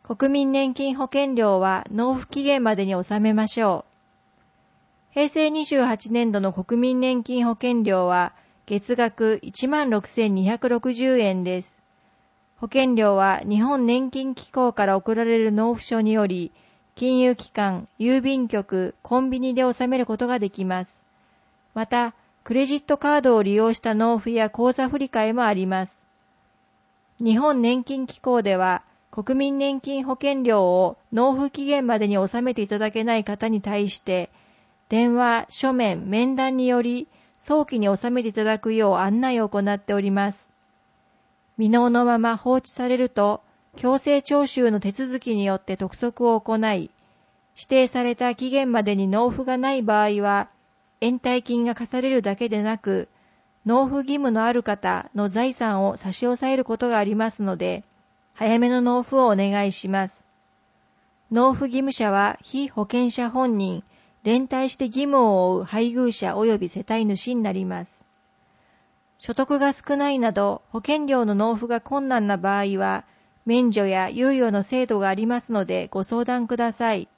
国民年金保険料は納付期限までに納めましょう。平成28年度の国民年金保険料は月額 16,260 円です。保険料は日本年金機構から送られる納付書により、金融機関、郵便局、コンビニで納めることができます。また、クレジットカードを利用した納付や口座振替もあります。日本年金機構では、国民年金保険料を納付期限までに納めていただけない方に対して、電話、書面、面談により、早期に納めていただくよう案内を行っております。未納のまま放置されると、強制徴収の手続きによって督促を行い、指定された期限までに納付がない場合は、延滞金が課されるだけでなく、納付義務のある方の財産を差し押さえることがありますので、早めの納付をお願いします。納付義務者は被保険者本人、連帯して義務を負う配偶者及び世帯主になります。所得が少ないなど保険料の納付が困難な場合は、免除や猶予の制度がありますのでご相談ください。